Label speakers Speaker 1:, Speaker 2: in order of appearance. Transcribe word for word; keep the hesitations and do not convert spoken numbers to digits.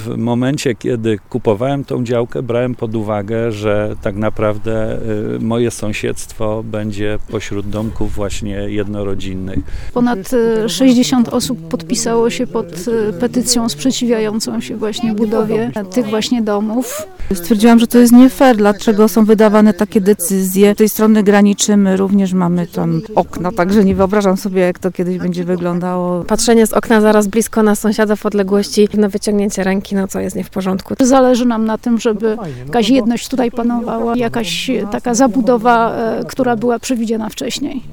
Speaker 1: w momencie, kiedy kupowałem tą działkę, brałem pod uwagę, że tak naprawdę moje sąsiedztwo będzie pośród domków właśnie jednorodzinnych.
Speaker 2: Ponad sześćdziesiąt osób podpisało się pod petycją sprzeciwiającą się właśnie budowie tych właśnie domów.
Speaker 3: Stwierdziłam, że to jest nie fair, dlaczego są wydawane takie decyzje. Z tej strony graniczymy, również mamy tam okna, także nie wyobrażam sobie, jak to kiedyś będzie wyglądało.
Speaker 4: Patrzenie z okna zaraz blisko na sąsiada w odległości, na wyciągnięcie ręki, no co jest nie w porządku.
Speaker 2: Zależy nam na tym, żeby jakaś jedność tutaj panowała, jakaś taka zabudowa, która była przewidziana wcześniej.